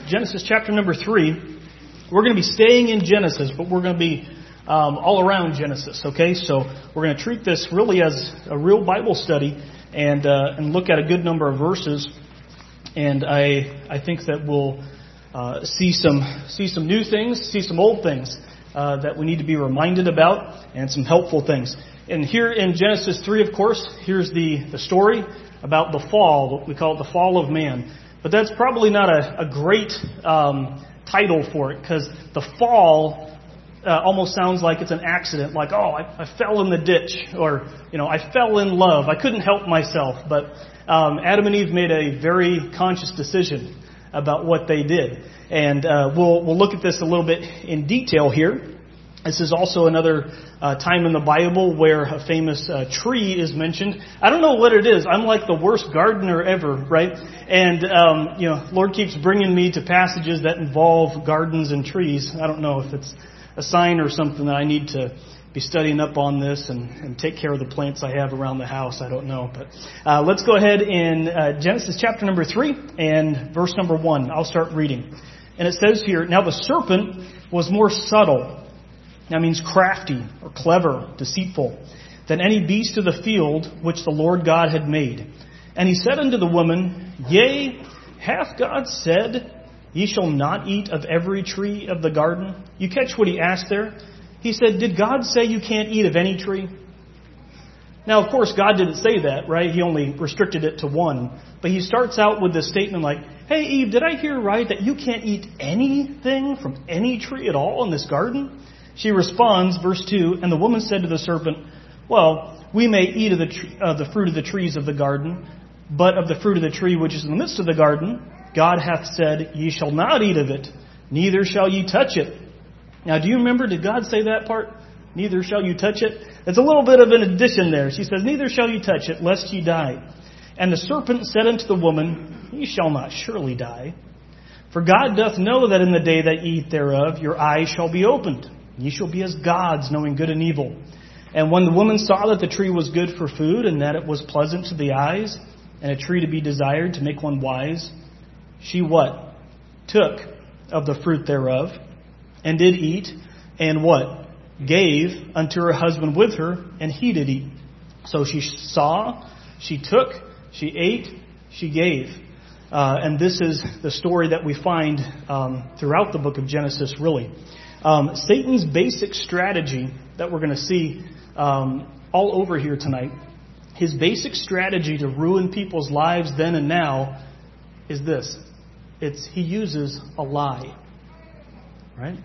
Genesis chapter number 3. We're going to be staying in Genesis, but we're going to be all around Genesis, okay? So we're going to treat this really as a real Bible study and look at a good number of verses. And I think that we'll see some new things, see some old things that we need to be reminded about, and some helpful things. And here in Genesis 3, of course, here's the story about the fall. We call it the fall of man. But that's probably not a great title for it, because the fall almost sounds like it's an accident, like, oh, I fell in the ditch, or, I fell in love. I couldn't help myself. But Adam and Eve made a very conscious decision about what they did. And we'll look at this a little bit in detail here. This is also another time in the Bible where a famous tree is mentioned. I don't know what it is. I'm like the worst gardener ever, right? And, Lord keeps bringing me to passages that involve gardens and trees. I don't know if it's a sign or something that I need to be studying up on this and take care of the plants I have around the house. I don't know. But let's go ahead in Genesis chapter number 3 and verse number 1. I'll start reading. And it says here, "Now the serpent was more subtle," that means crafty or clever, deceitful, "than any beast of the field which the Lord God had made. And he said unto the woman, Yea, hath God said, Ye shall not eat of every tree of the garden?" You catch what he asked there? He said, did God say you can't eat of any tree? Now, of course, God didn't say that, right? He only restricted it to one. But he starts out with this statement like, hey, Eve, did I hear right that you can't eat anything from any tree at all in this garden? She responds, verse 2, "And the woman said to the serpent, Well, we may eat of the fruit of the trees of the garden, but of the fruit of the tree which is in the midst of the garden, God hath said, Ye shall not eat of it, neither shall ye touch it." Now, do you remember, did God say that part? Neither shall you touch it? It's a little bit of an addition there. She says, "Neither shall you touch it, lest ye die. And the serpent said unto the woman, Ye shall not surely die. For God doth know that in the day that ye eat thereof, your eyes shall be opened. Ye shall be as gods, knowing good and evil. And when the woman saw that the tree was good for food, and that it was pleasant to the eyes, and a tree to be desired to make one wise, she" what? "Took of the fruit thereof, and did eat, and" what? "Gave unto her husband with her, and he did eat." So she saw, she took, she ate, she gave. And this is the story that we find throughout the book of Genesis, really. Satan's basic strategy that we're going to see all over here tonight, his basic strategy to ruin people's lives then and now is this. He uses a lie. Right?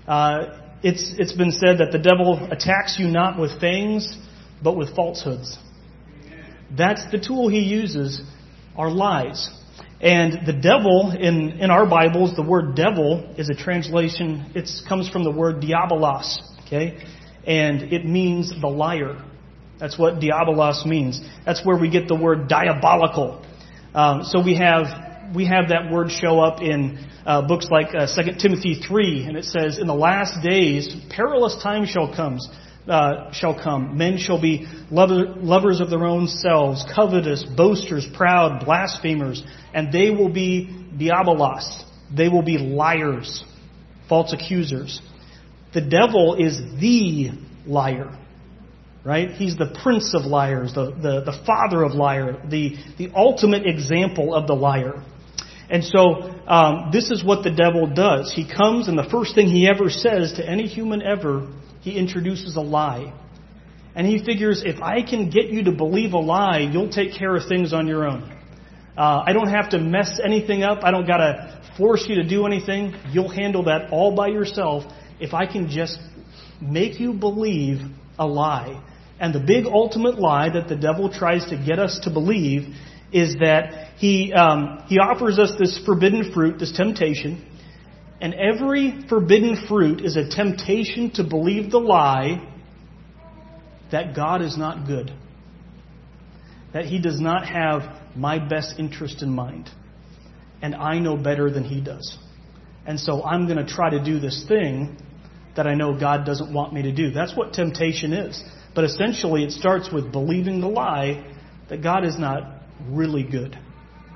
It's been said that the devil attacks you not with fangs, but with falsehoods. That's the tool he uses, are lies. And the devil, in our Bibles, the word devil is a translation, it comes from the word diabolos, okay? And it means the liar. That's what diabolos means. That's where we get the word diabolical. So we have that word show up in books like 2 Timothy 3, and it says, "In the last days, perilous times shall come. Men shall be lovers of their own selves, covetous, boasters, proud, blasphemers, and they will be diabolos." They will be liars, false accusers. The devil is the liar, right? He's the prince of liars, the father of liar, the ultimate example of the liar. And so this is what the devil does. He comes, and the first thing he ever says to any human ever, he introduces a lie. And he figures, if I can get you to believe a lie, you'll take care of things on your own. I don't have to mess anything up. I don't got to force you to do anything. You'll handle that all by yourself if I can just make you believe a lie. And the big ultimate lie that the devil tries to get us to believe is that he offers us this forbidden fruit, this temptation, and every forbidden fruit is a temptation to believe the lie that God is not good, that He does not have my best interest in mind, and I know better than He does. And so I'm going to try to do this thing that I know God doesn't want me to do. That's what temptation is. But essentially it starts with believing the lie that God is not really good.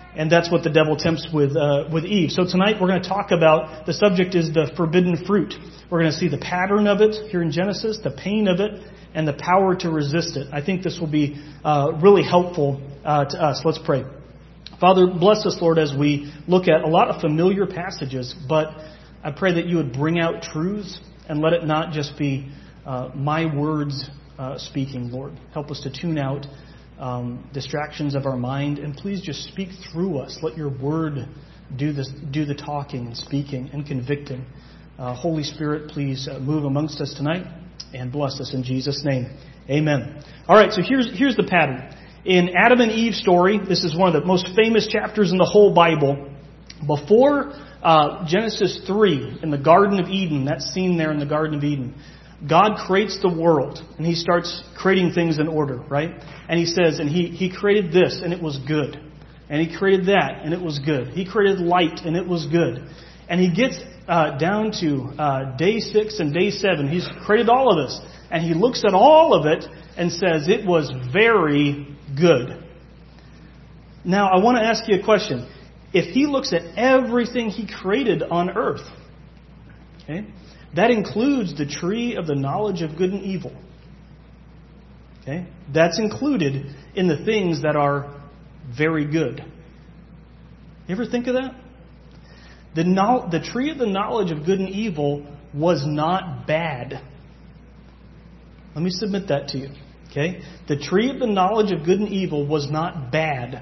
And that's what the devil tempts with Eve. So tonight we're going to talk about, the subject is the forbidden fruit. We're going to see the pattern of it here in Genesis, the pain of it, and the power to resist it. I think this will be really helpful to us. Let's pray. Father, bless us, Lord, as we look at a lot of familiar passages, but I pray that you would bring out truths and let it not just be my words speaking, Lord. Help us to tune out distractions of our mind, and please just speak through us. Let your word do the talking and speaking and convicting. Holy Spirit, please move amongst us tonight and bless us in Jesus' name. Amen. All right, so here's the pattern. In Adam and Eve's story, this is one of the most famous chapters in the whole Bible. Before Genesis 3, in the Garden of Eden, that scene there in the Garden of Eden, God creates the world, and He starts creating things in order, right? And He says, and He created this, and it was good. And He created that, and it was good. He created light, and it was good. And He gets down to day 6 and day 7. He's created all of this. And He looks at all of it and says, it was very good. Now, I want to ask you a question. If He looks at everything He created on earth, okay, that includes the tree of the knowledge of good and evil. Okay? That's included in the things that are very good. You ever think of that? The tree of the knowledge of good and evil was not bad. Let me submit that to you. Okay? The tree of the knowledge of good and evil was not bad.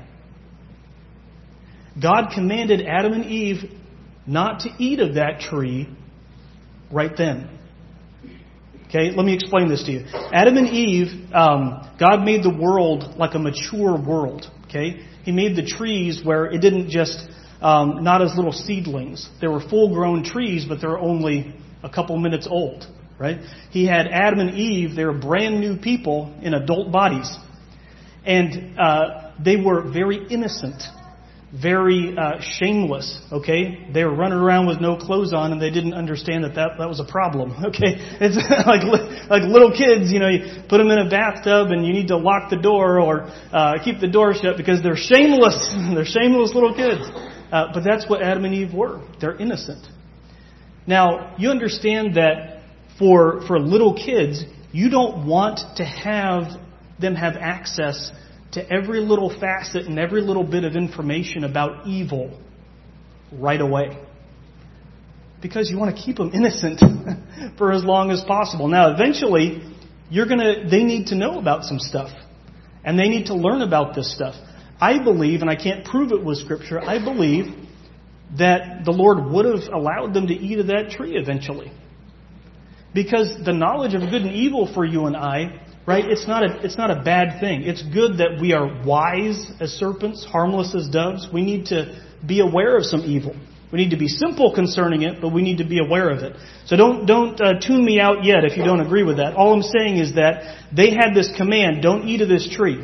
God commanded Adam and Eve not to eat of that tree right then. Okay, let me explain this to you. Adam and Eve, God made the world like a mature world. Okay, He made the trees where it didn't just, not as little seedlings. They were full-grown trees, but they were only a couple minutes old. Right? He had Adam and Eve, they were brand new people in adult bodies. And they were very innocent, very shameless, okay? They were running around with no clothes on, and they didn't understand that was a problem, okay? It's like little kids, you put them in a bathtub and you need to lock the door or keep the door shut because they're shameless. They're shameless little kids. But that's what Adam and Eve were. They're innocent. Now, you understand that for little kids, you don't want to have them have access to every little facet and every little bit of information about evil right away. Because you want to keep them innocent for as long as possible. Now, eventually, they need to know about some stuff. And they need to learn about this stuff. I believe, and I can't prove it with Scripture, I believe that the Lord would have allowed them to eat of that tree eventually. Because the knowledge of good and evil for you and I, right, it's not a bad thing. It's good that we are wise as serpents, harmless as doves. We need to be aware of some evil. We need to be simple concerning it, but we need to be aware of it. So don't tune me out yet if you don't agree with that. All I'm saying is that they had this command, don't eat of this tree.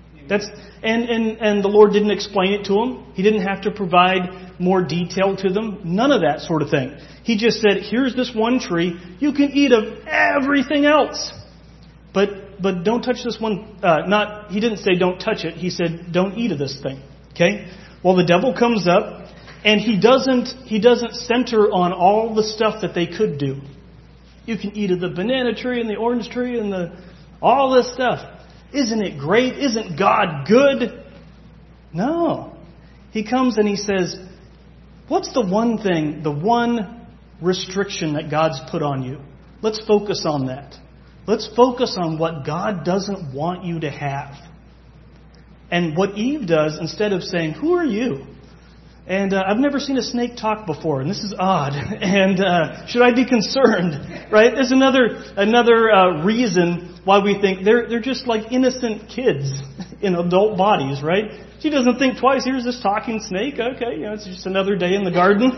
And the Lord didn't explain it to them. He didn't have to provide more detail to them. None of that sort of thing. He just said, here's this one tree. You can eat of everything else. But don't touch this one. He didn't say don't touch it. He said don't eat of this thing. Okay? Well, the devil comes up and he doesn't center on all the stuff that they could do. You can eat of the banana tree and the orange tree and all this stuff. Isn't it great? Isn't God good? No. He comes and he says, what's the one thing, the one restriction that God's put on you? Let's focus on that. Let's focus on what God doesn't want you to have. And what Eve does, instead of saying, who are you? And I've never seen a snake talk before, and this is odd. And should I be concerned? Right? There's another reason why we think they're just like innocent kids in adult bodies, right? She doesn't think twice. Here's this talking snake. Okay, it's just another day in the garden.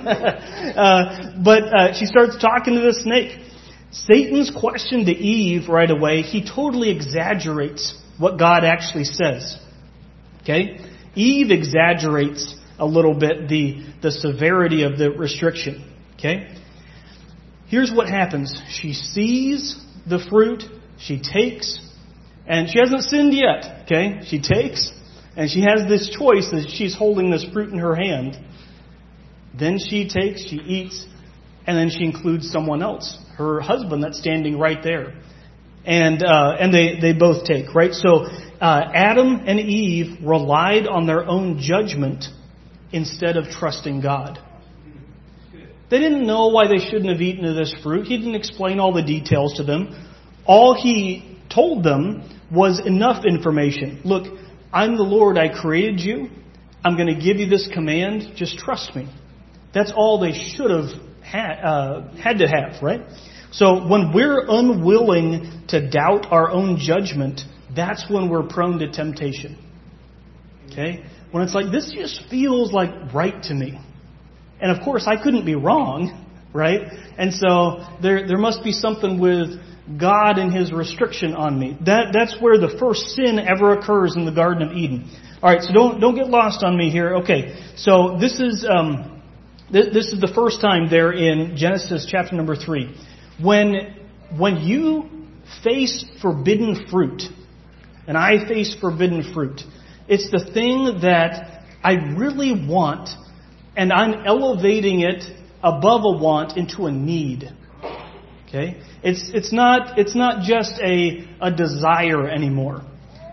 But she starts talking to the snake. Satan's question to Eve right away, he totally exaggerates what God actually says. Okay? Eve exaggerates a little bit the severity of the restriction. Okay? Here's what happens. She sees the fruit, she takes, and she hasn't sinned yet. Okay? She takes, And she has this choice as she's holding this fruit in her hand. Then she takes, she eats, and then she includes someone else, her husband that's standing right there. And they both take, right? So Adam and Eve relied on their own judgment instead of trusting God. They didn't know why they shouldn't have eaten of this fruit. He didn't explain all the details to them. All he told them was enough information. Look, I'm the Lord, I created you. I'm going to give you this command. Just trust me. That's all they should have had to have, right? So when we're unwilling to doubt our own judgment, that's when we're prone to temptation. Okay? When it's like, this just feels like right to me. And of course, I couldn't be wrong, right? And so there must be something with God and His restriction on me. That's where the first sin ever occurs in the Garden of Eden. All right, so don't get lost on me here. Okay, so this is the first time there in Genesis chapter number 3. When you face forbidden fruit, and I face forbidden fruit, it's the thing that I really want, and I'm elevating it above a want into a need. Okay? It's not just a desire anymore.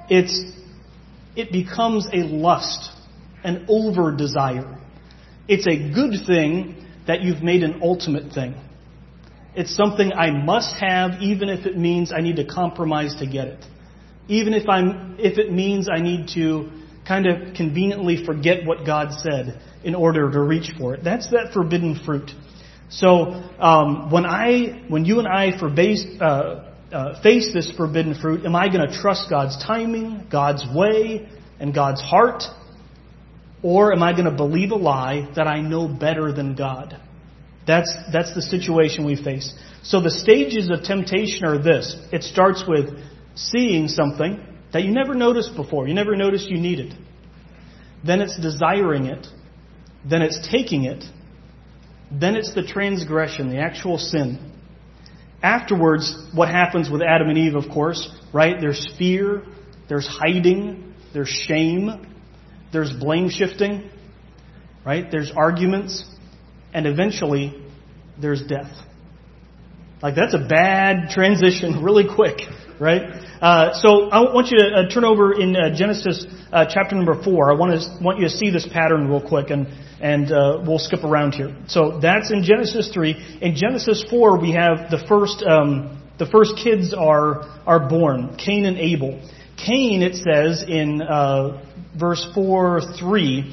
It becomes a lust, an over desire. It's a good thing that you've made an ultimate thing. It's something I must have, even if it means I need to compromise to get it. Even if it means I need to kind of conveniently forget what God said in order to reach for it. That's that forbidden fruit. So when you and I face this forbidden fruit, am I going to trust God's timing, God's way, and God's heart? Or am I going to believe a lie that I know better than God? That's the situation we face. So the stages of temptation are this. It starts with seeing something that you never noticed before. You never noticed you needed. Then it's desiring it. Then it's taking it. Then it's the transgression, the actual sin. Afterwards, what happens with Adam and Eve, of course, right? There's fear, there's hiding, there's shame, there's blame shifting, right? There's arguments, and eventually there's death. Like, that's a bad transition really quick, right? So I want you to turn over in Genesis chapter number 4. I want you to see this pattern real quick, and we'll skip around here. So that's in Genesis 3. In Genesis 4, we have the first kids are born, Cain and Abel. Cain, it says in verse 4:3,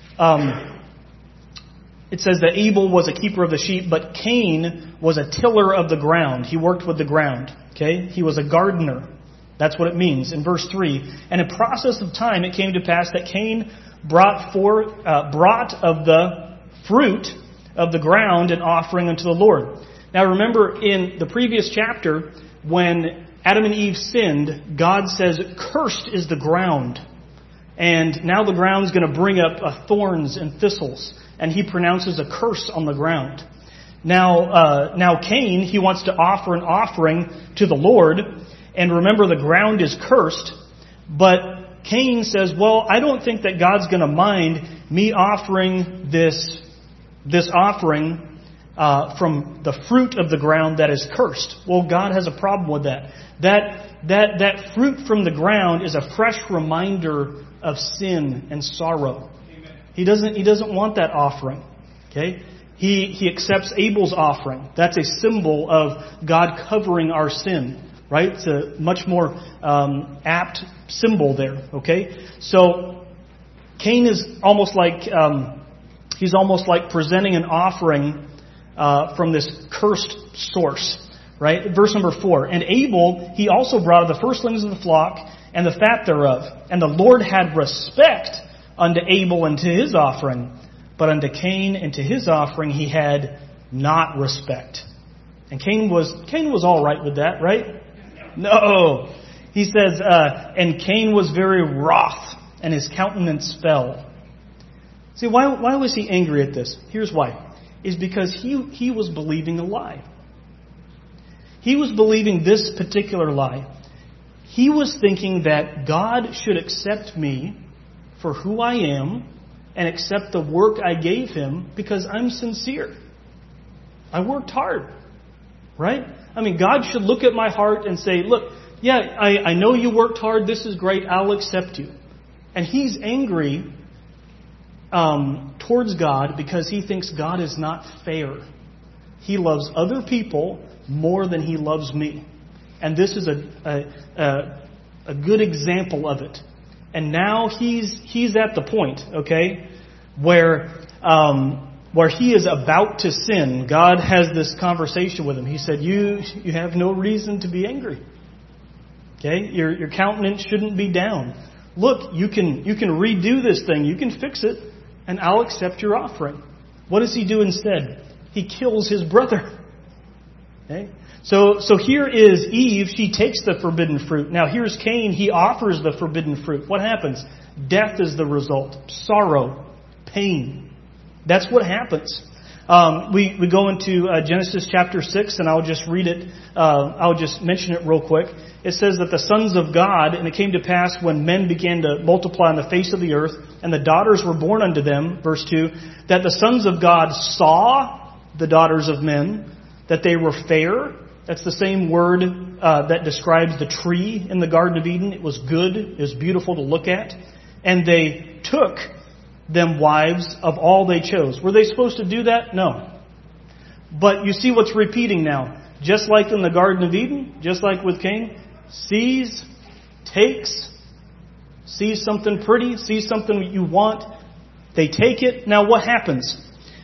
it says that Abel was a keeper of the sheep, but Cain was a tiller of the ground. He worked with the ground. Okay, he was a gardener. That's what it means in verse 3. And in process of time, it came to pass that Cain brought of the fruit of the ground an offering unto the Lord. Now remember, in the previous chapter, when Adam and Eve sinned, God says, "Cursed is the ground." And now the ground's going to bring up thorns and thistles. And he pronounces a curse on the ground. Now Cain, he wants to offer an offering to the Lord. And remember, the ground is cursed. But Cain says, well, I don't think that God's going to mind me offering this offering from the fruit of the ground that is cursed. Well, God has a problem with that. That fruit from the ground is a fresh reminder of sin and sorrow. Amen. He doesn't want that offering. Okay? He accepts Abel's offering. That's a symbol of God covering our sin. Right? It's a much more apt symbol there. Okay? So Cain is almost like he's almost like presenting an offering from this cursed source. Right? Verse number 4. And Abel, he also brought of the firstlings of the flock and the fat thereof. And the Lord had respect unto Abel and to his offering, but unto Cain and to his offering he had not respect. And Cain was all right with that, right? No. He says, and Cain was very wroth, and his countenance fell. See, why was he angry at this? Here's why. Is because he was believing a lie. He was believing this particular lie. He was thinking that God should accept me for who I am and accept the work I gave him because I'm sincere. I worked hard, right? I mean, God should look at my heart and say, look, yeah, I know you worked hard. This is great. I'll accept you. And he's angry towards God because he thinks God is not fair. He loves other people more than he loves me. And this is a good example of it. And now he's at the point, okay, where he is about to sin. God has this conversation with him. He said, you have no reason to be angry. Okay? Your countenance shouldn't be down. Look, you can redo this thing. You can fix it, and I'll accept your offering. What does he do instead? He kills his brother. Okay? So here is Eve. She takes the forbidden fruit. Now here's Cain. He offers the forbidden fruit. What happens? Death is the result. Sorrow. Pain. That's what happens. We go into Genesis chapter 6, and I'll just read it. I'll just mention it real quick. It says that the sons of God, and it came to pass when men began to multiply on the face of the earth, and the daughters were born unto them, verse 2, that the sons of God saw the daughters of men, that they were fair. That's the same word that describes the tree in the Garden of Eden. It was good. It was beautiful to look at. And they took them wives of all they chose. Were they supposed to do that? No. But you see what's repeating now. Just like in the Garden of Eden, just like with Cain, sees, takes, sees something pretty, sees something you want, they take it. Now what happens?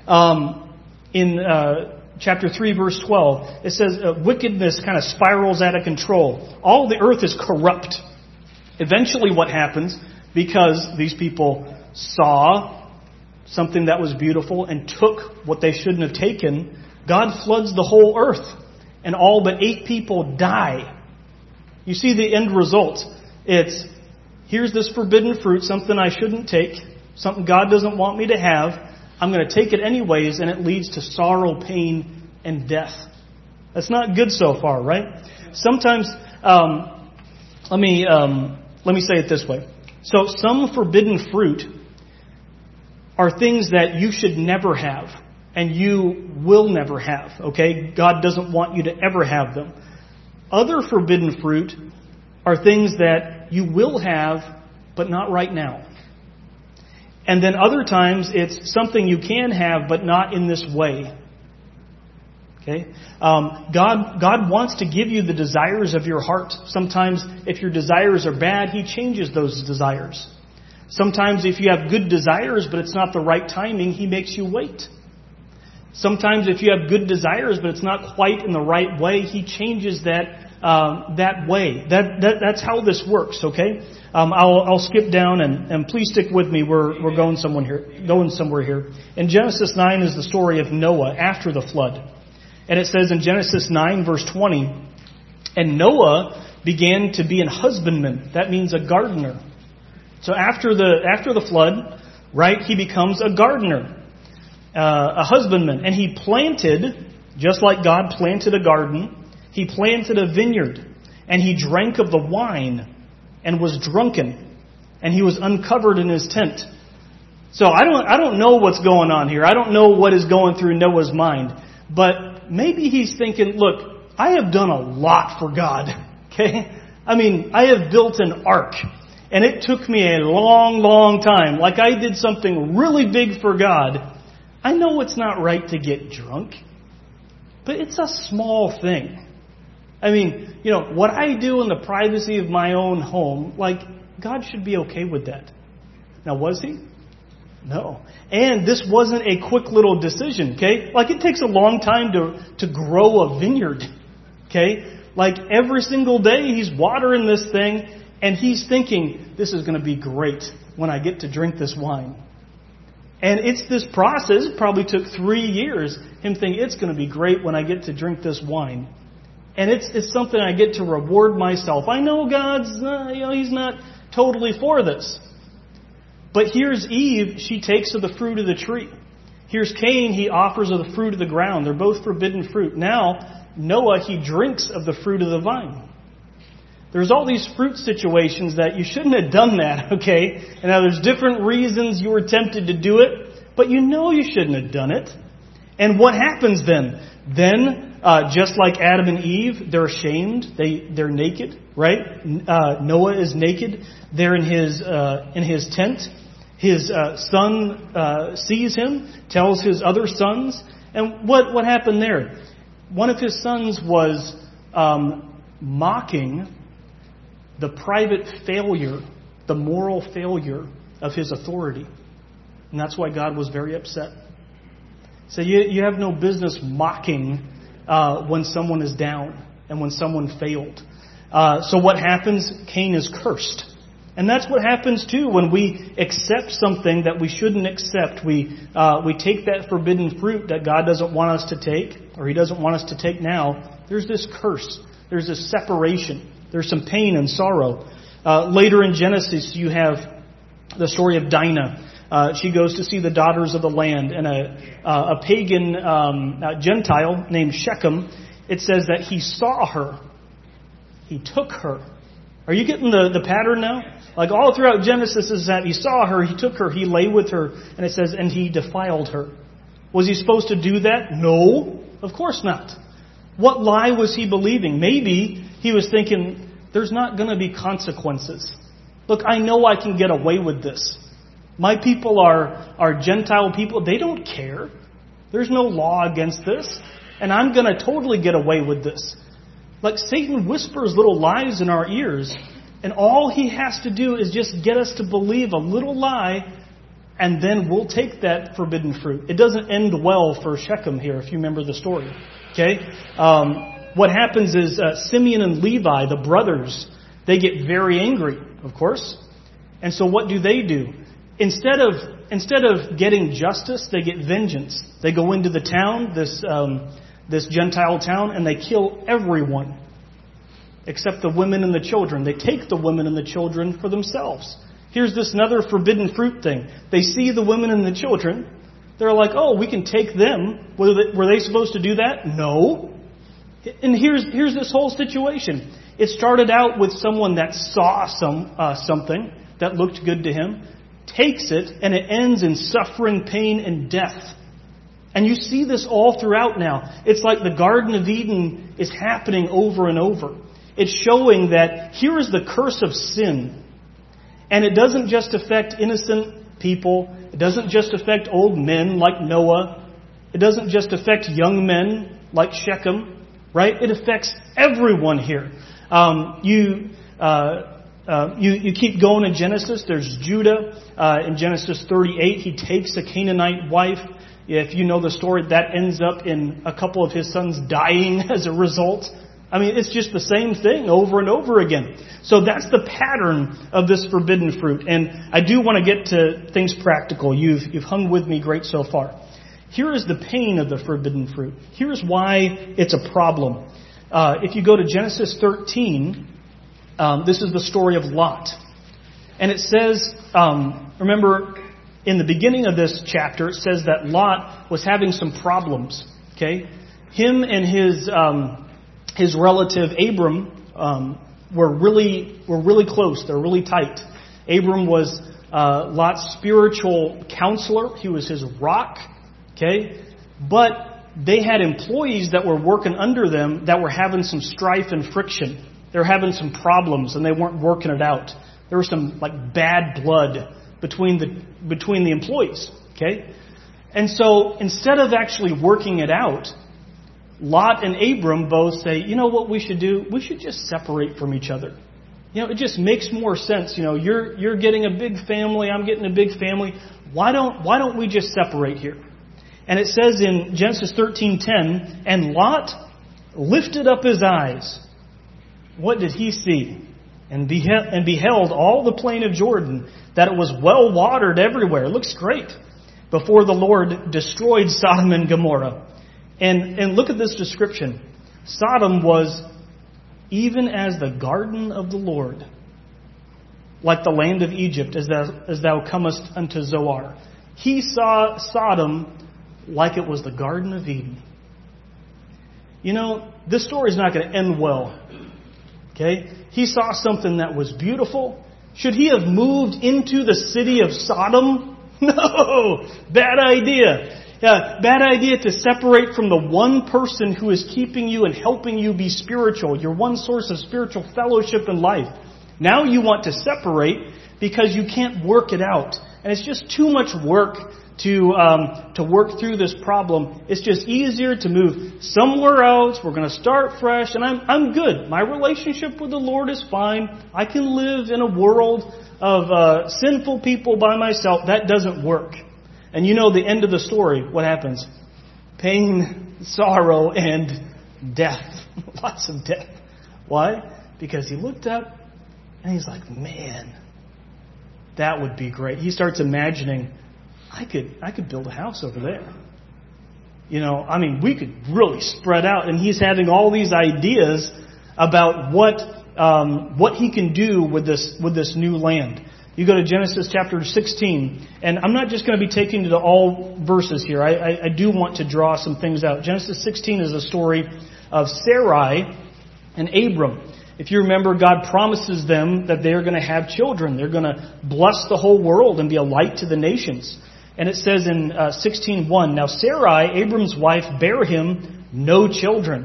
In chapter 3, verse 12, it says wickedness kind of spirals out of control. All the earth is corrupt. Eventually what happens, because these people saw something that was beautiful and took what they shouldn't have taken, God floods the whole earth. And all but 8 people die. You see the end result. It's, here's this forbidden fruit, something I shouldn't take, something God doesn't want me to have. I'm going to take it anyways, and it leads to sorrow, pain, and death. That's not good so far, right? Sometimes, let me say it this way. So some forbidden fruit are things that you should never have, and you will never have, okay? God doesn't want you to ever have them. Other forbidden fruit are things that you will have, but not right now. And then other times it's something you can have, but not in this way. Okay? God wants to give you the desires of your heart. Sometimes if your desires are bad, He changes those desires. Sometimes if you have good desires, but it's not the right timing, He makes you wait. Sometimes if you have good desires, but it's not quite in the right way, He changes that way. That's how this works, okay? I'll skip down and please stick with me. We're going somewhere here. In Genesis 9 is the story of Noah after the flood. And it says in Genesis 9 verse 20, and Noah began to be an husbandman. That means a gardener. So after the flood, right, he becomes a gardener, a husbandman. And he planted, just like God planted a garden, he planted a vineyard. And he drank of the wine and was drunken. And he was uncovered in his tent. So I don't know what's going on here. I don't know what is going through Noah's mind. But maybe he's thinking, look, I have done a lot for God. Okay? I mean, I have built an ark. And it took me a long, long time. Like I did something really big for God. I know it's not right to get drunk. But it's a small thing. I mean, what I do in the privacy of my own home, like, God should be okay with that. Now, was He? No. And this wasn't a quick little decision, okay? Like, it takes a long time to grow a vineyard, okay? Like, every single day he's watering this thing, and he's thinking, this is going to be great when I get to drink this wine. And it's this process. It probably took 3 years, him thinking, it's going to be great when I get to drink this wine. And it's something I get to reward myself. I know God's, He's not totally for this. But here's Eve, she takes of the fruit of the tree. Here's Cain, he offers of the fruit of the ground. They're both forbidden fruit. Now, Noah, he drinks of the fruit of the vine. There's all these fruit situations that you shouldn't have done that, okay? And now there's different reasons you were tempted to do it, but you know you shouldn't have done it. And what happens then? Then, just like Adam and Eve, they're ashamed. They're naked, right? Noah is naked. They're in his tent. His son sees him, tells his other sons. And what happened there? One of his sons was mocking the private failure, the moral failure of his authority. And that's why God was very upset. So you have no business mocking when someone is down and when someone failed. So what happens? Cain is cursed. And that's what happens too when we accept something that we shouldn't accept. We take that forbidden fruit that God doesn't want us to take, or He doesn't want us to take now. There's this curse. There's this separation. There's some pain and sorrow. Later in Genesis, you have the story of Dinah. She goes to see the daughters of the land, and a pagan Gentile named Shechem, it says that he saw her. He took her. Are you getting the pattern now? Like all throughout Genesis is that he saw her, he took her, he lay with her, and it says, and he defiled her. Was he supposed to do that? No, of course not. What lie was he believing? Maybe he was thinking, there's not going to be consequences. Look, I know I can get away with this. My people are Gentile people. They don't care. There's no law against this. And I'm going to totally get away with this. Like Satan whispers little lies in our ears, and all he has to do is just get us to believe a little lie, and then we'll take that forbidden fruit. It doesn't end well for Shechem here, if you remember the story. Okay? What happens is Simeon and Levi, the brothers, they get very angry, of course. And so what do? Instead of getting justice, they get vengeance. They go into the town, this Gentile town, and they kill everyone except the women and the children. They take the women and the children for themselves. Here's this another forbidden fruit thing. They see the women and the children. They're like, oh, we can take them. Were they supposed to do that? No. And here's this whole situation. It started out with someone that saw something that looked good to him, takes it, and it ends in suffering, pain, and death. And you see this all throughout now. It's like the Garden of Eden is happening over and over. It's showing that here is the curse of sin. And it doesn't just affect innocent people. It doesn't just affect old men like Noah. It doesn't just affect young men like Shechem. Right? It affects everyone here. You keep going in Genesis. There's Judah. In Genesis 38, he takes a Canaanite wife. If you know the story, that ends up in a couple of his sons dying as a result. I mean, it's just the same thing over and over again. So that's the pattern of this forbidden fruit. And I do want to get to things practical. You've hung with me great so far. Here is the pain of the forbidden fruit. Here's why it's a problem. If you go to Genesis 13, this is the story of Lot. And it says, remember, in the beginning of this chapter, it says that Lot was having some problems. Okay, him and his relative Abram were really close. They're really tight. Abram was Lot's spiritual counselor. He was his rock. Okay, but they had employees that were working under them that were having some strife and friction. They were having some problems, and they weren't working it out. There was some like bad blood between the employees. Okay, and so instead of actually working it out, Lot and Abram both say, you know what we should do? We should just separate from each other. You know, it just makes more sense. You know, you're getting a big family, I'm getting a big family. Why don't we just separate here? And it says in Genesis 13:10, and Lot lifted up his eyes. What did he see? And beheld all the plain of Jordan, that it was well watered everywhere. It looks great. Before the Lord destroyed Sodom and Gomorrah. And look at this description. Sodom was even as the garden of the Lord, like the land of Egypt, as thou comest unto Zoar. He saw Sodom like it was the Garden of Eden. You know, this story is not going to end well. Okay, Okay? He saw something that was beautiful. Should he have moved into the city of Sodom? No! Bad idea. Bad idea to separate from the one person who is keeping you and helping you be spiritual, your one source of spiritual fellowship in life. Now you want to separate because you can't work it out. And it's just too much work to work through this problem. It's just easier to move somewhere else. We're going to start fresh, and I'm good. My relationship with the Lord is fine. I can live in a world of sinful people by myself. That doesn't work. And you know the end of the story. What happens? Pain, sorrow, and death. Lots of death. Why? Because he looked up and he's like, man, that would be great. He starts imagining, I could build a house over there. You know, I mean, we could really spread out. And he's having all these ideas about what he can do with this new land. You go to Genesis chapter 16, and I'm not just going to be taking you to all verses here. I do want to draw some things out. Genesis 16 is a story of Sarai and Abram. If you remember, God promises them that they're going to have children. They're going to bless the whole world and be a light to the nations. And it says in 16:1, now Sarai, Abram's wife, bare him no children.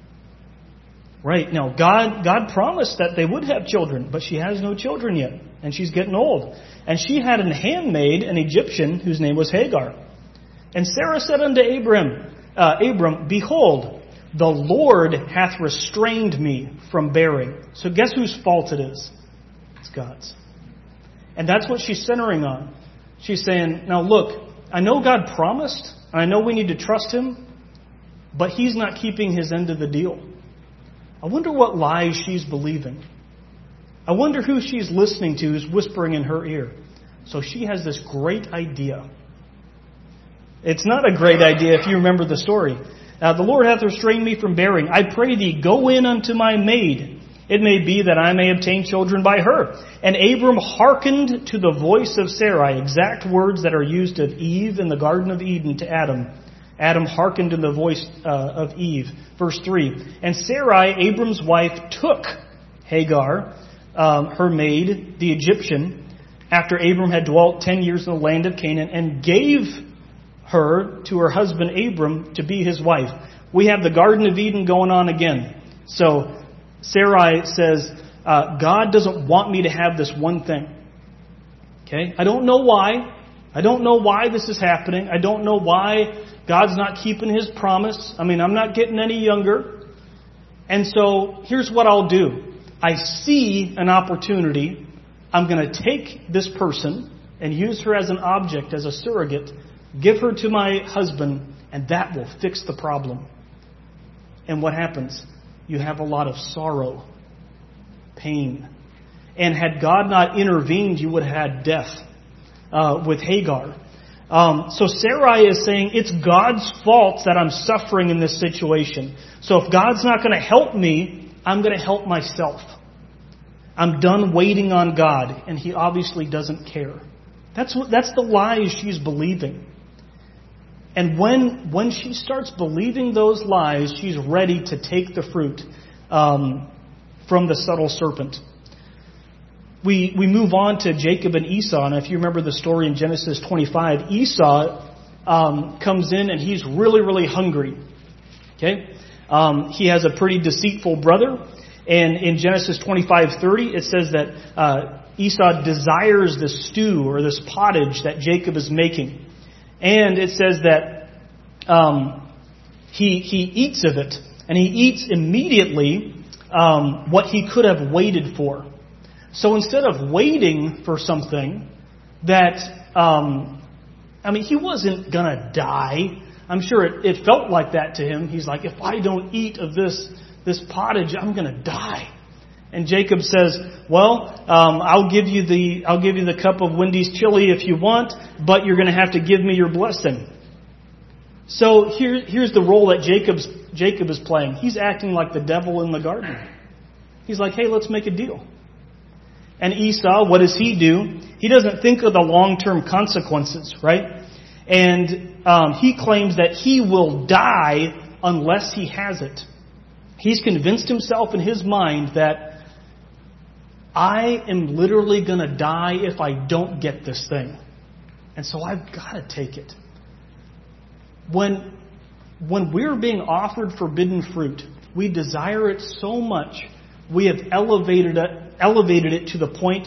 Right. Now, God promised that they would have children, but she has no children yet. And she's getting old. And she had an handmaid, an Egyptian, whose name was Hagar. And Sarah said unto Abram, behold, the Lord hath restrained me from bearing. So guess whose fault it is? It's God's. And that's what she's centering on. She's saying, now look, I know God promised, and I know we need to trust Him, but He's not keeping His end of the deal. I wonder what lies she's believing. I wonder who she's listening to who's whispering in her ear. So she has this great idea. It's not a great idea if you remember the story. The Lord hath restrained me from bearing. I pray thee, go in unto my maid. It may be that I may obtain children by her. And Abram hearkened to the voice of Sarai, exact words that are used of Eve in the Garden of Eden to Adam. Adam hearkened to the voice of Eve. Verse 3, and Sarai, Abram's wife, took Hagar, her maid, the Egyptian, after Abram had dwelt 10 years in the land of Canaan, and gave her to her husband Abram to be his wife. We have the Garden of Eden going on again. So Sarai says, God doesn't want me to have this one thing. Okay? I don't know why. I don't know why this is happening. I don't know why God's not keeping His promise. I mean, I'm not getting any younger. And so here's what I'll do. I see an opportunity. I'm going to take this person and use her as an object, as a surrogate, give her to my husband, and that will fix the problem. And what happens? You have a lot of sorrow, pain. And had God not intervened, you would have had death with Hagar. So Sarai is saying, it's God's fault that I'm suffering in this situation. So if God's not going to help me, I'm going to help myself. I'm done waiting on God, and He obviously doesn't care. That's the lies she's believing. And when she starts believing those lies, she's ready to take the fruit from the subtle serpent. We move on to Jacob and Esau, and if you remember the story in Genesis 25, Esau comes in and he's really, really hungry. Okay, he has a pretty deceitful brother, and in Genesis 25:30 it says that Esau desires this stew or this pottage that Jacob is making, and it says that he eats of it, and he eats immediately what he could have waited for. So instead of waiting for something that, he wasn't going to die. I'm sure it felt like that to him. He's like, if I don't eat of this pottage, I'm going to die. And Jacob says, well, I'll give you the cup of Wendy's chili if you want, but you're going to have to give me your blessing. So here's the role that Jacob is playing. He's acting like the devil in the garden. He's like, hey, let's make a deal. And Esau, what does he do? He doesn't think of the long-term consequences, right? And he claims that he will die unless he has it. He's convinced himself in his mind that I am literally going to die if I don't get this thing. And so I've got to take it. When we're being offered forbidden fruit, we desire it so much, we have elevated it to the point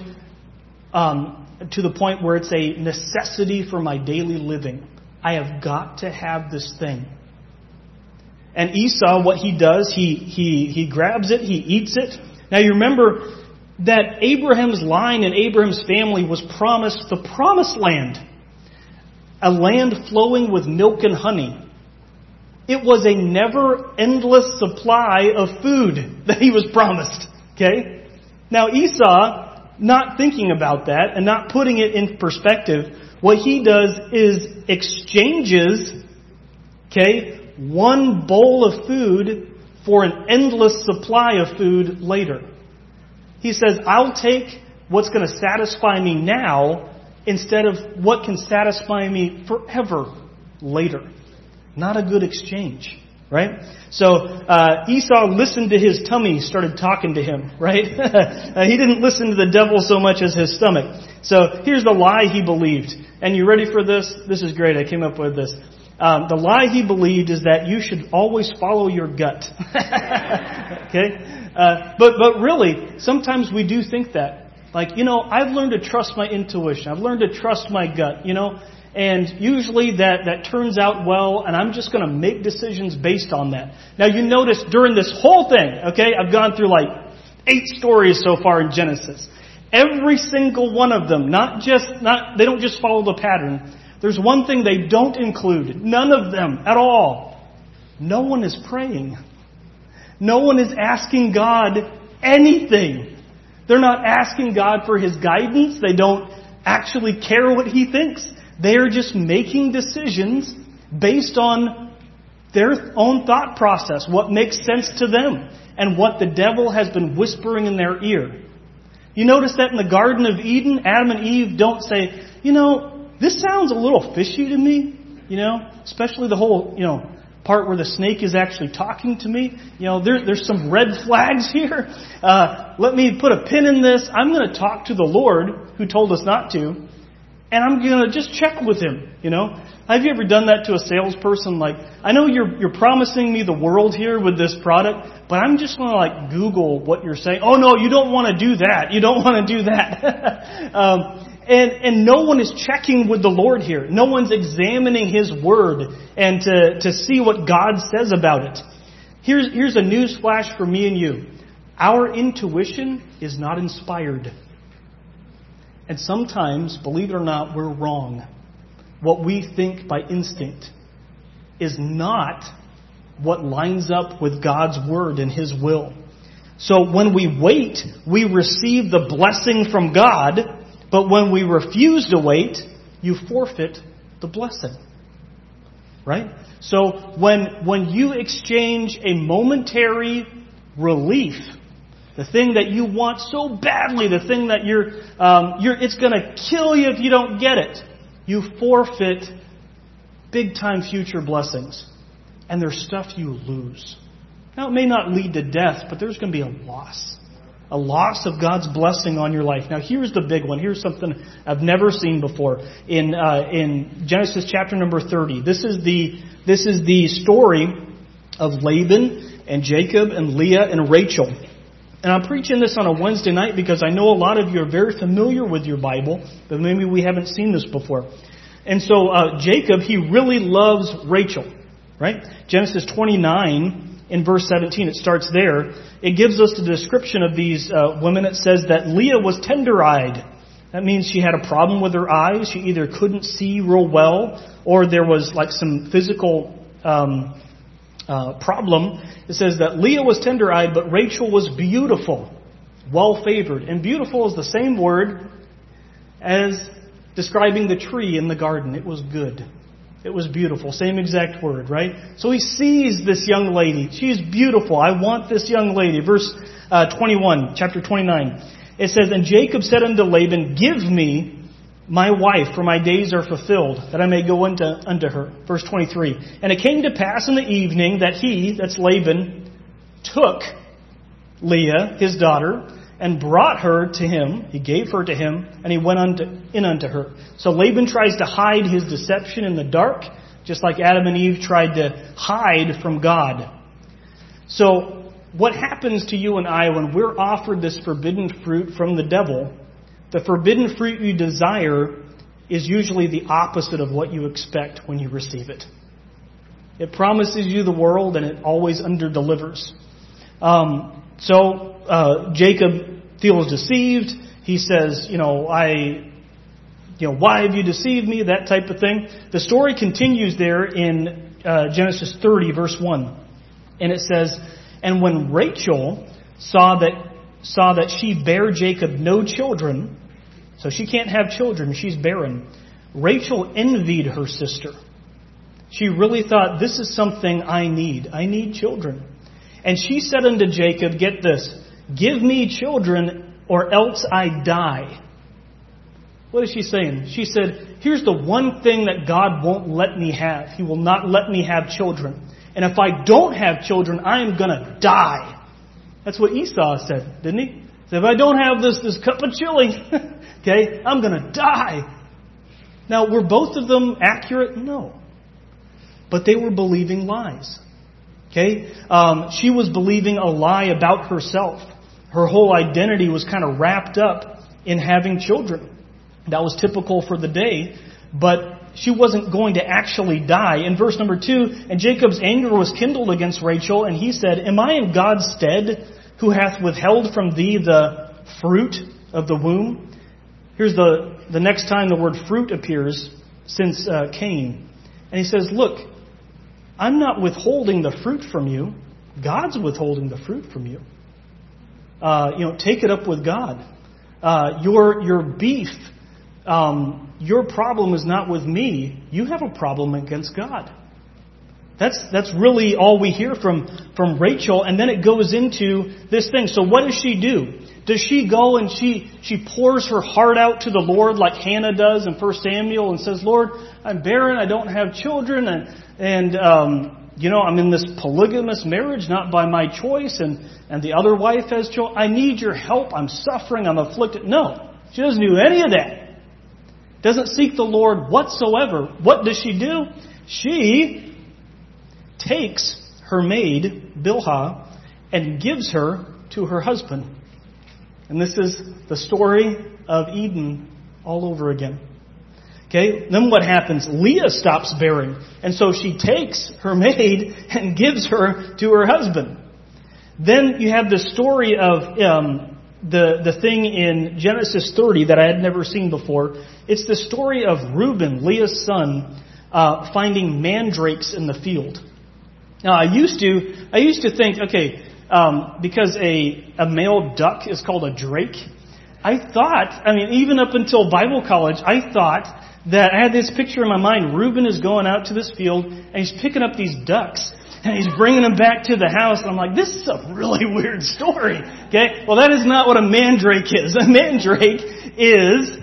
where it's a necessity for my daily living. I have got to have this thing. And Esau, what he does, he grabs it, he eats it. Now you remember that Abraham's line and Abraham's family was promised the promised land. A land flowing with milk and honey. It was a never-endless supply of food that he was promised. Okay? Now Esau, not thinking about that and not putting it in perspective, what he does is exchanges, one bowl of food for an endless supply of food later. He says, I'll take what's going to satisfy me now instead of what can satisfy me forever later. Not a good exchange, right? So Esau listened to his tummy, started talking to him, right? He didn't listen to the devil so much as his stomach. So here's the lie he believed. And you ready for this? This is great. I came up with this. The lie he believed is that you should always follow your gut. Okay? But really, sometimes we do think that. Like, I've learned to trust my intuition. I've learned to trust my gut, And usually that turns out well, and I'm just going to make decisions based on that. Now you notice during this whole thing, I've gone through like 8 stories so far in Genesis. Every single one of them, they don't just follow the pattern. There's one thing they don't include. None of them at all. No one is praying. No one is asking God anything. They're not asking God for His guidance. They don't actually care what He thinks. They are just making decisions based on their own thought process, what makes sense to them, and what the devil has been whispering in their ear. You notice that in the Garden of Eden, Adam and Eve don't say, this sounds a little fishy to me, especially the whole, part where the snake is actually talking to me. There's some red flags here. Let me put a pin in this. I'm going to talk to the Lord, who told us not to, and I'm going to just check with Him, Have you ever done that to a salesperson? Like, I know you're promising me the world here with this product, but I'm just going to Google what you're saying. Oh no, you don't want to do that. You don't want to do that. And no one is checking with the Lord here. No one's examining His Word and to see what God says about it. Here's a news flash for me and you. Our intuition is not inspired. And sometimes, believe it or not, we're wrong. What we think by instinct is not what lines up with God's Word and His will. So when we wait, we receive the blessing from God. But when we refuse to wait, you forfeit the blessing. Right? So when you exchange a momentary relief, the thing that you want so badly, the thing that it's going to kill you if you don't get it, you forfeit big time future blessings. And there's stuff you lose. Now it may not lead to death, but there's going to be a loss. A loss of God's blessing on your life. Now here's the big one. Here's something I've never seen before. In Genesis chapter number 30. This is the story of Laban and Jacob and Leah and Rachel. And I'm preaching this on a Wednesday night because I know a lot of you are very familiar with your Bible, but maybe we haven't seen this before. And so Jacob, he really loves Rachel. Right? Genesis 29 in verse 17, it starts there. It gives us the description of these women. It says that Leah was tender-eyed. That means she had a problem with her eyes. She either couldn't see real well, or there was some physical problem. It says that Leah was tender-eyed, but Rachel was beautiful, well-favored. And beautiful is the same word as describing the tree in the garden. It was good. It was beautiful. Same exact word, right? So he sees this young lady. She's beautiful. I want this young lady. Verse 21, chapter 29. It says, And Jacob said unto Laban, Give me my wife, for my days are fulfilled, that I may go unto her. Verse 23. And it came to pass in the evening that he, that's Laban, took Leah, his daughter, and brought her to him. He gave her to him, and he went in unto her. So Laban tries to hide his deception in the dark, just like Adam and Eve tried to hide from God. So what happens to you and I when we're offered this forbidden fruit from the devil? The forbidden fruit you desire is usually the opposite of what you expect when you receive it. It promises you the world, and it always underdelivers. So Jacob feels deceived. He says, why have you deceived me? That type of thing. The story continues there in Genesis 30, verse 1. And it says, and when Rachel saw that she bare Jacob no children, so she can't have children, she's barren, Rachel envied her sister. She really thought, this is something I need. I need children. And she said unto Jacob, get this, give me children or else I die. What is she saying? She said, here's the one thing that God won't let me have. He will not let me have children. And if I don't have children, I am going to die. That's what Esau said, didn't he? He said, if I don't have this cup of chili, okay, I'm going to die. Now, were both of them accurate? No. But they were believing lies. Okay? She was believing a lie about herself. Her whole identity was kind of wrapped up in having children. That was typical for the day. But she wasn't going to actually die. In verse number 2, and Jacob's anger was kindled against Rachel, and he said, am I in God's stead, who hath withheld from thee the fruit of the womb? Here's the next time the word fruit appears since Cain. And he says, look, I'm not withholding the fruit from you. God's withholding the fruit from you. Take it up with God. Your beef, your problem is not with me. You have a problem against God. That's really all we hear from Rachel. And then it goes into this thing. So what does she do? Does she go and she pours her heart out to the Lord like Hannah does in 1 Samuel and says, Lord, I'm barren, I don't have children, and I'm in this polygamous marriage, not by my choice, and the other wife has children. I need your help. I'm suffering. I'm afflicted. No, she doesn't do any of that. Doesn't seek the Lord whatsoever. What does she do? She takes her maid, Bilhah, and gives her to her husband. And this is the story of Eden all over again. Okay, then what happens? Leah stops bearing. And so she takes her maid and gives her to her husband. Then you have the story of the thing in Genesis 30 that I had never seen before. It's the story of Reuben, Leah's son, finding mandrakes in the field. Now, I used to think, because a male duck is called a drake, even up until Bible college, I thought that I had this picture in my mind. Reuben is going out to this field, and he's picking up these ducks, and he's bringing them back to the house. And I'm like, this is a really weird story. Okay? Well, that is not what a mandrake is. A mandrake is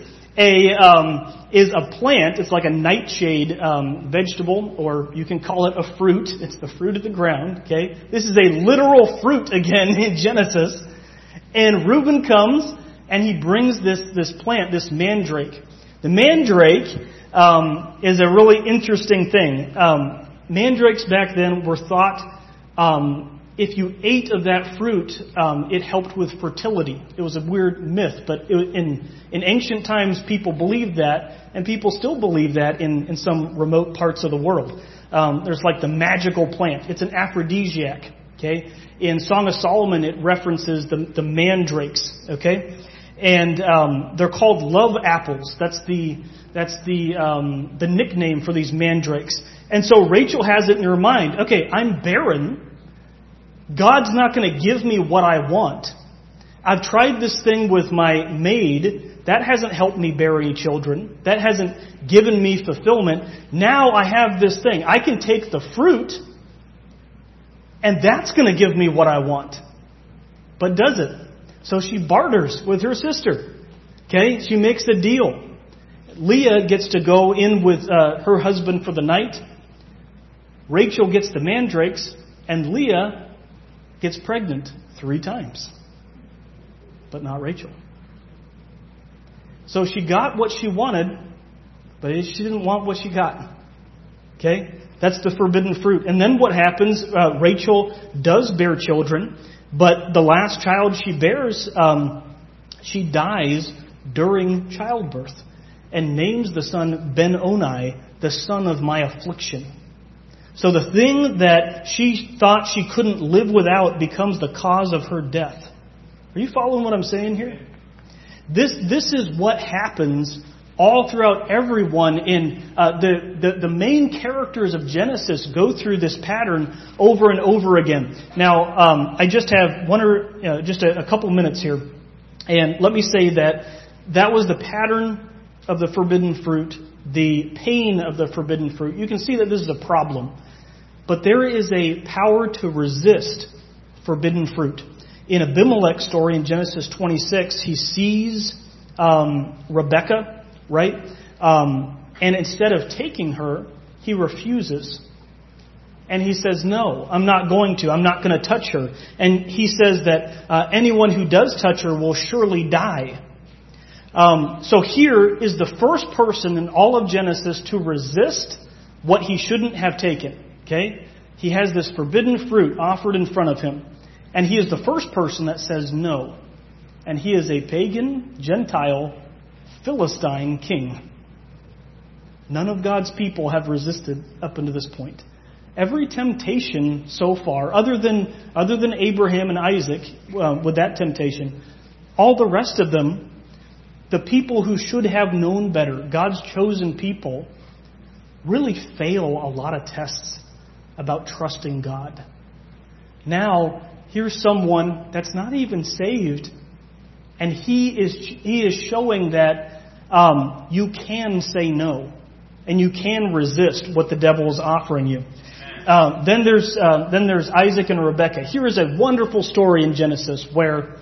a plant. It's like a nightshade vegetable, or you can call it a fruit. It's the fruit of the ground. Okay? This is a literal fruit again in Genesis. And Reuben comes and he brings this plant, this mandrake. The mandrake is a really interesting thing. Mandrakes back then were thought if you ate of that fruit, it helped with fertility. It was a weird myth, but in ancient times, people believed that, and people still believe that in some remote parts of the world. There's like the magical plant. It's an aphrodisiac. Okay, in Song of Solomon, it references the mandrakes. Okay, and they're called love apples. That's the nickname for these mandrakes. And so Rachel has it in her mind. Okay, I'm barren. God's not going to give me what I want. I've tried this thing with my maid. That hasn't helped me bear any children. That hasn't given me fulfillment. Now I have this thing. I can take the fruit, and that's going to give me what I want. But does it? So she barters with her sister. Okay? She makes a deal. Leah gets to go in with her husband for the night. Rachel gets the mandrakes, and Leah gets pregnant 3 times. but not Rachel. So she got what she wanted, but she didn't want what she got. Okay? That's the forbidden fruit. And then what happens? Rachel does bear children, but the last child she bears, she dies during childbirth and names the son Ben-Oni, the son of my affliction. So the thing that she thought she couldn't live without becomes the cause of her death. Are you following what I'm saying here? This is what happens all throughout everyone. In the main characters of Genesis go through this pattern over and over again. Now, I just have a couple minutes here, and let me say that was the pattern of the forbidden fruit, the pain of the forbidden fruit. You can see that this is a problem, but there is a power to resist forbidden fruit. In Abimelech's story in Genesis 26, he sees Rebekah, right? And instead of taking her, he refuses. And he says, no, I'm not going to. I'm not going to touch her. And he says that anyone who does touch her will surely die. So here is the first person in all of Genesis to resist what he shouldn't have taken. Okay? He has this forbidden fruit offered in front of him. And he is the first person that says no. And he is a pagan, Gentile, Philistine king. None of God's people have resisted up until this point. Every temptation so far, other than Abraham and Isaac, with that temptation, all the rest of them, the people who should have known better, God's chosen people, really fail a lot of tests about trusting God. Now, here's someone that's not even saved, and he is showing that you can say no, and you can resist what the devil is offering you. Then there's Isaac and Rebekah. Here is a wonderful story in Genesis where,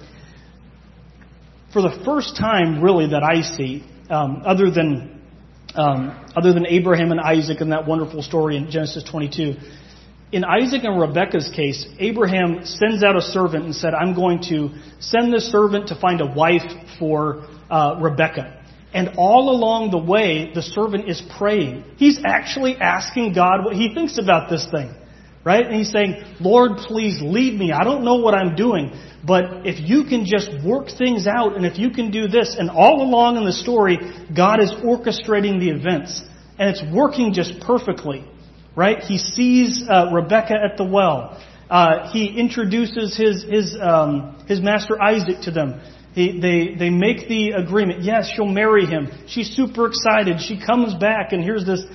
for the first time, really, that I see, other than Abraham and Isaac and that wonderful story in Genesis 22. In Isaac and Rebekah's case, Abraham sends out a servant and said, I'm going to send this servant to find a wife for Rebekah. And all along the way, the servant is praying. He's actually asking God what he thinks about this thing. Right? And he's saying, Lord, please lead me. I don't know what I'm doing. But if you can just work things out, and if you can do this. And all along in the story, God is orchestrating the events. And it's working just perfectly. Right? He sees Rebekah at the well. He introduces his master Isaac to them. They make the agreement. Yes, she'll marry him. She's super excited. She comes back, and here's this,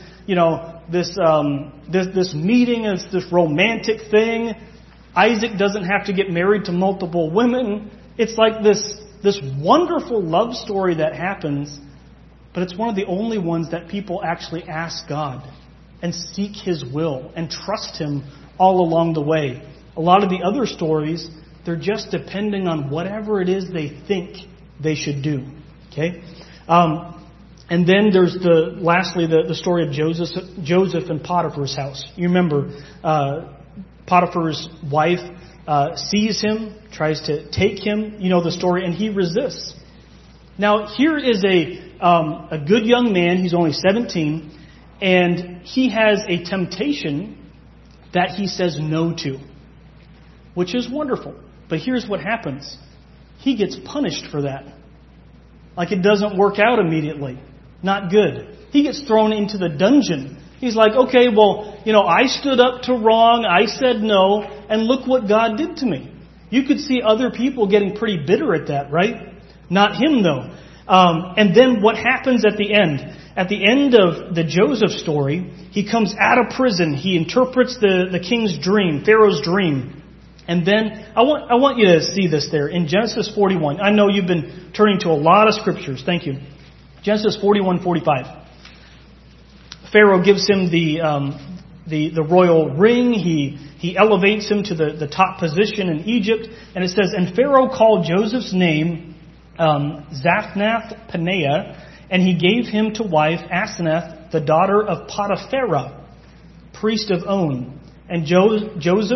this meeting, this romantic thing. Isaac doesn't have to get married to multiple women. It's like this wonderful love story that happens, but it's one of the only ones that people actually ask God and seek His will and trust Him all along the way. A lot of the other stories, they're just depending on whatever it is they think they should do. Okay? And then there's lastly the story of Joseph and Potiphar's house. You remember, Potiphar's wife sees him, tries to take him. You know the story, and he resists. Now, here is a good young man. He's only 17, and he has a temptation that he says no to, which is wonderful. But here's what happens. He gets punished for that. Like it doesn't work out immediately. Not good. He gets thrown into the dungeon. He's like, okay, well, I stood up to wrong. I said no. And look what God did to me. You could see other people getting pretty bitter at that, right? Not him, though. And then what happens at the end? At the end of the Joseph story, he comes out of prison. He interprets the king's dream, Pharaoh's dream. And then I want you to see this there in Genesis 41. I know you've been turning to a lot of scriptures. Thank you. Genesis 41:45. Pharaoh gives him the royal ring. He elevates him to the top position in Egypt. And it says, and Pharaoh called Joseph's name Zaphnath Paneah, and he gave him to wife Asenath, the daughter of Potipharah, priest of On. And Joseph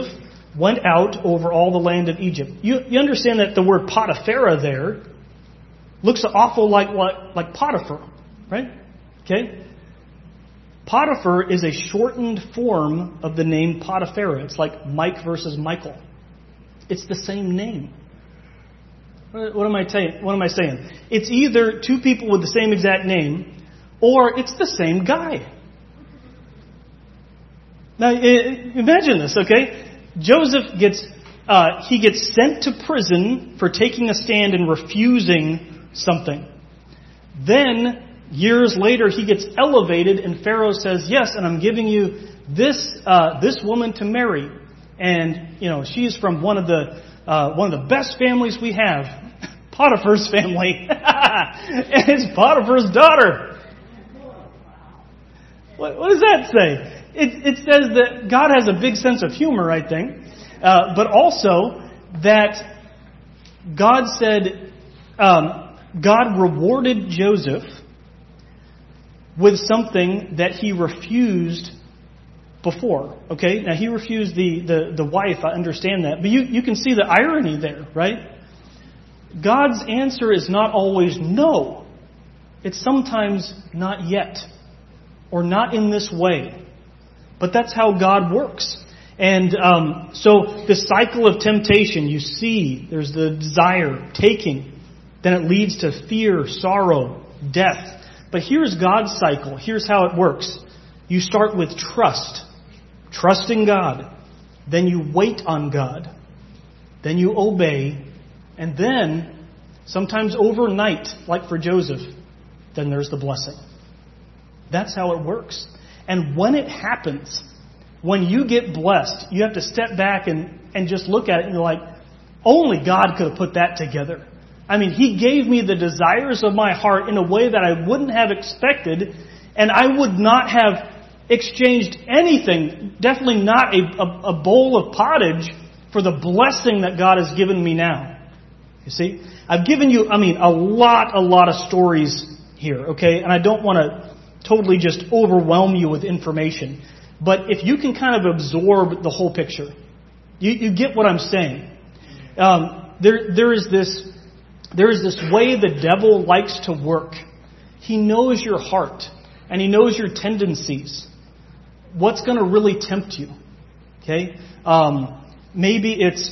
went out over all the land of Egypt. You understand that the word Potiphera there looks awful like Potiphar, right? Okay? Potiphar is a shortened form of the name Potipharah. It's like Mike versus Michael. It's the same name. What am I saying? It's either two people with the same exact name, or it's the same guy. Now, imagine this, okay? Joseph gets sent to prison for taking a stand and refusing something. Then, years later, he gets elevated, and Pharaoh says, "Yes, and I'm giving you this woman to marry, and she's from one of the best families we have, Potiphar's family, and it's Potiphar's daughter." What does that say? It says that God has a big sense of humor, I think, but also that God said God rewarded Joseph with something that he refused before. Okay, now he refused the wife. I understand that, but you can see the irony there, right? God's answer is not always no. It's sometimes not yet, or not in this way. But that's how God works. And so the cycle of temptation, you see, there's the desire, taking. Then it leads to fear, sorrow, death. But here's God's cycle. Here's how it works. You start with trust. Trusting God. Then you wait on God. Then you obey. And then, sometimes overnight, like for Joseph, then there's the blessing. That's how it works. And when it happens, when you get blessed, you have to step back and just look at it and you're like, only God could have put that together. I mean, He gave me the desires of my heart in a way that I wouldn't have expected, and I would not have exchanged anything, definitely not a bowl of pottage, for the blessing that God has given me now. You see? I've given you, a lot of stories here, okay? And I don't want to totally just overwhelm you with information. But if you can kind of absorb the whole picture, you get what I'm saying. There is this way the devil likes to work. He knows your heart, and he knows your tendencies. What's going to really tempt you? Okay? Maybe it's,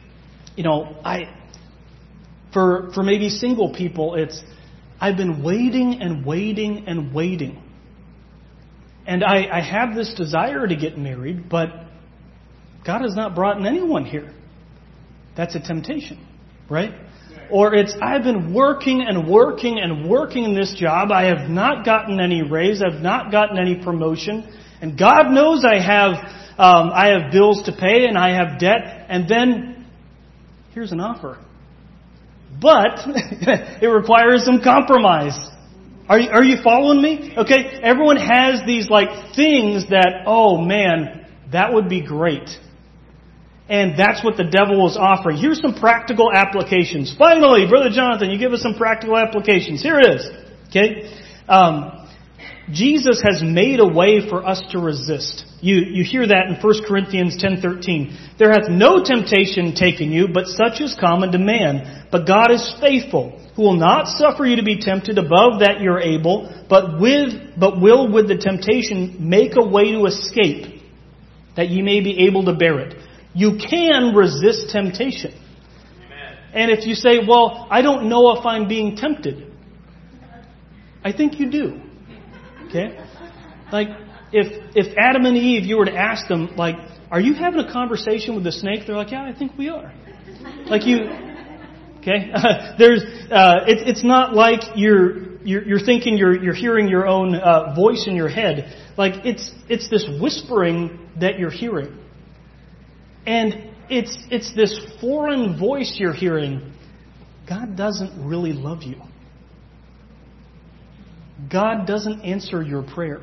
for maybe single people, it's, I've been waiting and waiting and waiting. And I have this desire to get married, but God has not brought in anyone here. That's a temptation, right? Or it's, I've been working and working and working in this job. I have not gotten any raise. I've not gotten any promotion. And God knows I have bills to pay and I have debt. And then, here's an offer. But it requires some compromise. Are you following me? Okay, everyone has these things that, oh man, that would be great. And that's what the devil is offering. Here's some practical applications. Finally, Brother Jonathan, you give us some practical applications. Here it is. Okay? Jesus has made a way for us to resist. You hear that in 1 Corinthians 10:13. There hath no temptation taken you, but such is common to man. But God is faithful, who will not suffer you to be tempted above that you're able, but will with the temptation make a way to escape, that ye may be able to bear it. You can resist temptation. Amen. And if you say, well, I don't know if I'm being tempted, I think you do. Okay? If Adam and Eve, you were to ask them, are you having a conversation with the snake? They're like, yeah, I think we are. Okay? It's not like you're thinking you're hearing your own voice in your head. It's this whispering that you're hearing. And it's this foreign voice you're hearing. God doesn't really love you. God doesn't answer your prayer.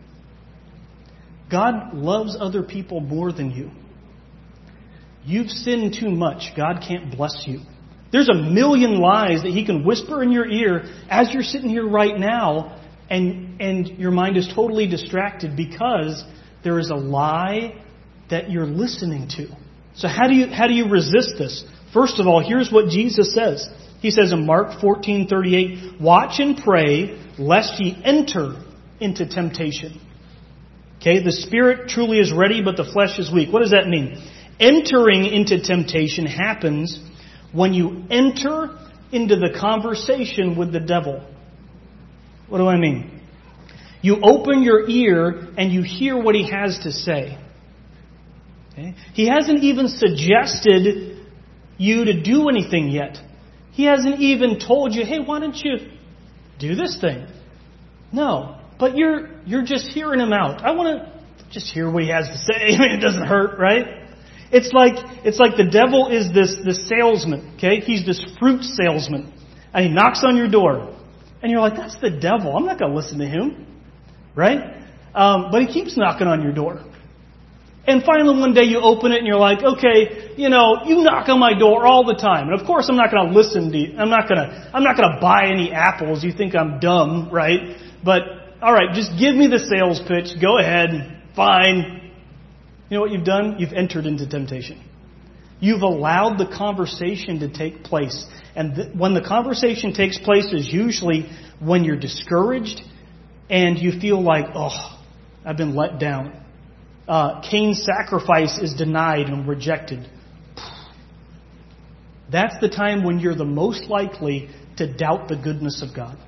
God loves other people more than you. You've sinned too much. God can't bless you. There's a million lies that He can whisper in your ear as you're sitting here right now, and your mind is totally distracted because there is a lie that you're listening to. So how do you resist this? First of all, here's what Jesus says. He says in Mark 14:38, "Watch and pray, lest ye enter into temptation." Okay, the spirit truly is ready, but the flesh is weak. What does that mean? Entering into temptation happens when you enter into the conversation with the devil. What do I mean? You open your ear and you hear what he has to say. Okay? He hasn't even suggested you to do anything yet. He hasn't even told you, hey, why don't you do this thing? No. But you're just hearing him out. I want to just hear what he has to say. I mean, it doesn't hurt, right? It's like the devil is this salesman, okay? He's this fruit salesman. And he knocks on your door. And you're like, that's the devil. I'm not going to listen to him. Right? But he keeps knocking on your door. And finally one day you open it and you're like, okay, you knock on my door all the time. And of course I'm not going to listen to you. I'm not going to buy any apples. You think I'm dumb, right? But all right, just give me the sales pitch. Go ahead. Fine. You know what you've done? You've entered into temptation. You've allowed the conversation to take place. And when the conversation takes place is usually when you're discouraged and you feel like, oh, I've been let down. Cain's sacrifice is denied and rejected. That's the time when you're the most likely to doubt the goodness of God.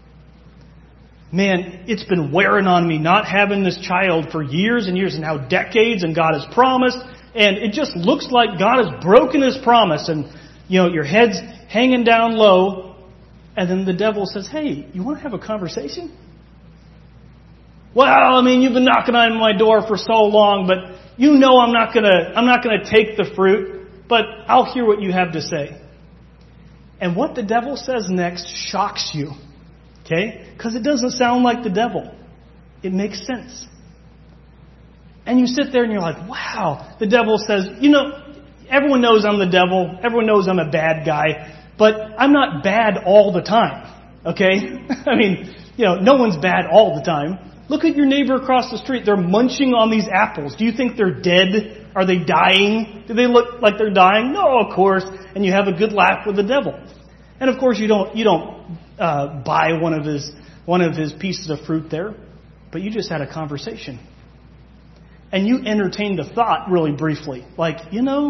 Man, it's been wearing on me not having this child for years and years and now decades, and God has promised, and it just looks like God has broken His promise, and your head's hanging down low, and then the devil says, hey, you want to have a conversation? Well, I mean, you've been knocking on my door for so long, but I'm not gonna take the fruit, but I'll hear what you have to say. And what the devil says next shocks you. Okay? Because it doesn't sound like the devil. It makes sense. And you sit there and you're like, wow. The devil says, everyone knows I'm the devil. Everyone knows I'm a bad guy. But I'm not bad all the time. Okay? I mean, no one's bad all the time. Look at your neighbor across the street. They're munching on these apples. Do you think they're dead? Are they dying? Do they look like they're dying? No, of course. And you have a good laugh with the devil. And of course you don't buy one of his pieces of fruit there, but you just had a conversation. And you entertained a thought really briefly, like,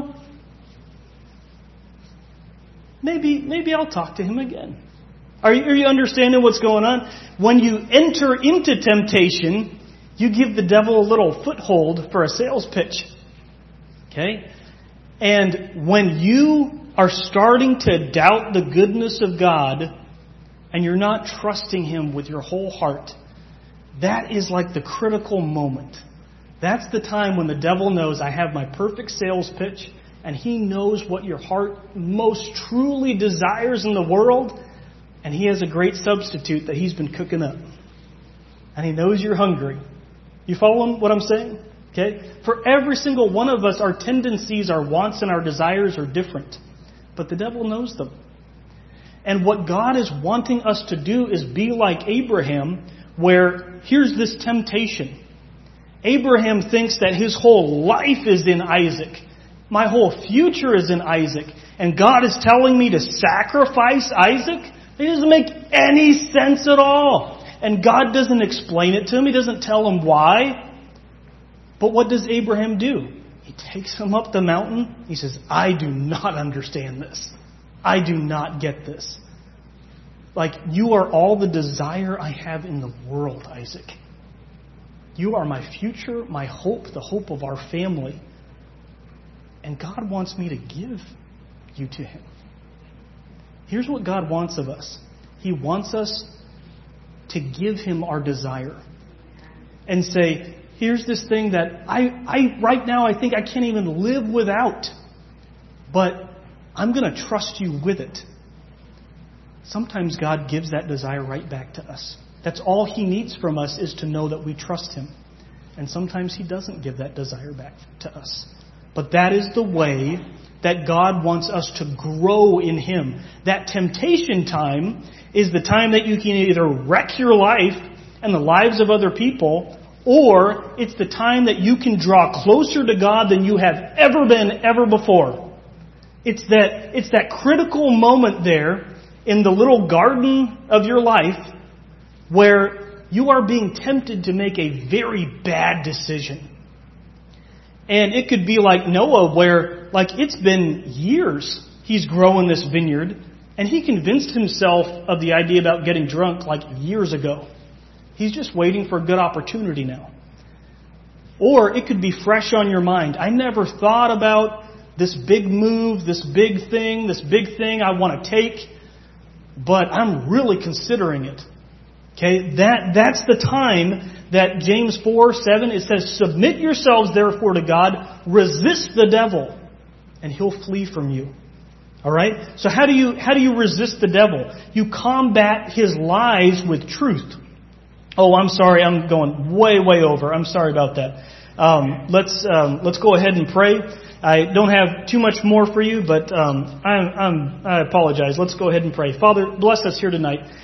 maybe I'll talk to him again. Are you understanding what's going on? When you enter into temptation, you give the devil a little foothold for a sales pitch. Okay? And when you are starting to doubt the goodness of God, and you're not trusting Him with your whole heart, that is like the critical moment. That's the time when the devil knows I have my perfect sales pitch, and he knows what your heart most truly desires in the world, and he has a great substitute that he's been cooking up. And he knows you're hungry. You follow what I'm saying? Okay? For every single one of us, our tendencies, our wants, and our desires are different. But the devil knows them. And what God is wanting us to do is be like Abraham, where here's this temptation. Abraham thinks that his whole life is in Isaac. My whole future is in Isaac. And God is telling me to sacrifice Isaac? It doesn't make any sense at all. And God doesn't explain it to him. He doesn't tell him why. But what does Abraham do? He takes him up the mountain. He says, I do not understand this. I do not get this. Like, you are all the desire I have in the world, Isaac. You are my future, my hope, the hope of our family. And God wants me to give you to Him. Here's what God wants of us. He wants us to give Him our desire. And say, here's this thing that I right now I think I can't even live without. But I'm going to trust you with it. Sometimes God gives that desire right back to us. That's all He needs from us, is to know that we trust Him. And sometimes He doesn't give that desire back to us. But that is the way that God wants us to grow in Him. That temptation time is the time that you can either wreck your life and the lives of other people, or it's the time that you can draw closer to God than you have ever been ever before. It's that critical moment there in the little garden of your life where you are being tempted to make a very bad decision. And it could be like Noah, where it's been years he's growing this vineyard, and he convinced himself of the idea about getting drunk years ago. He's just waiting for a good opportunity now. Or it could be fresh on your mind. I never thought about this big move, this big thing I want to take, but I'm really considering it. Okay, that's the time that James 4:7, it says, "Submit yourselves therefore to God, resist the devil, and he'll flee from you." All right? So how do you resist the devil? You combat his lies with truth. Oh, I'm sorry, I'm going way over. I'm sorry about that. Let's go ahead and pray. I don't have too much more for you, but I apologize. Let's go ahead and pray. Father, bless us here tonight.